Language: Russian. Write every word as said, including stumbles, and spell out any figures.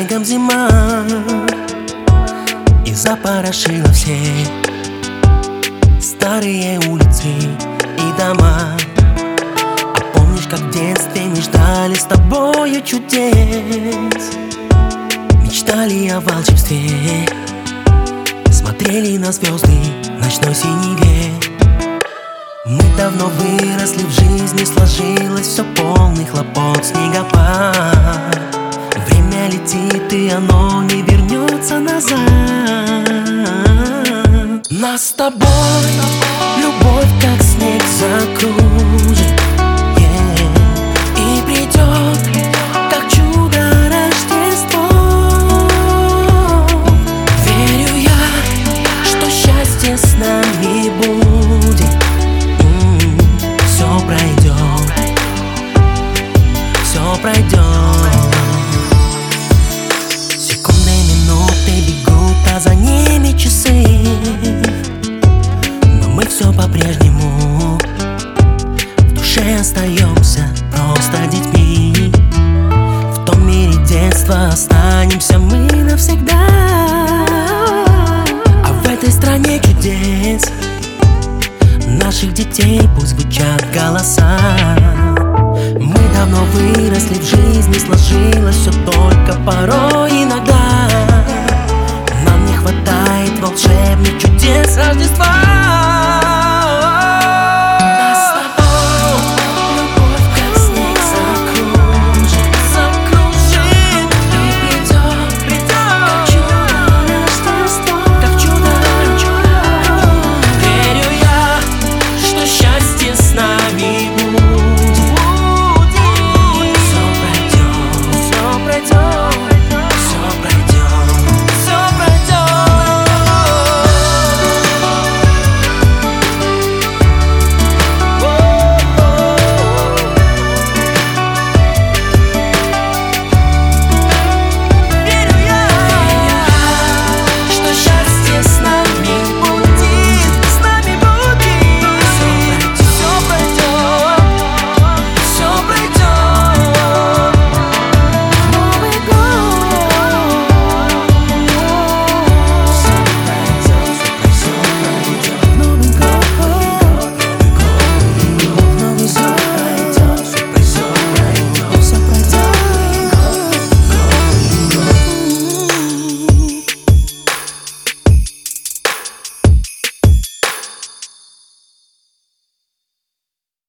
снегом зима и запорошила все старые улицы и дома. А помнишь, как в детстве мы ждали с тобою чудес, мечтали о волшебстве, смотрели на звезды в ночной синеве. Мы давно выросли, в жизни сложилось все, полный хлопот, снегопад. Время летит, и оно не вернется назад. Нас с тобой любовь как снег закружит, yeah. И придет как чудо Рождество. Верю я, что счастье с нами будет. Все пройдет, все пройдет. Секунды, минуты бегут, а за ними часы. Но мы все по-прежнему в душе остаемся просто детьми. В том мире детства останемся мы навсегда. А в этой стране чудес наших детей пусть звучат голоса. Мы давно выросли, в жизни сложилось все только порой.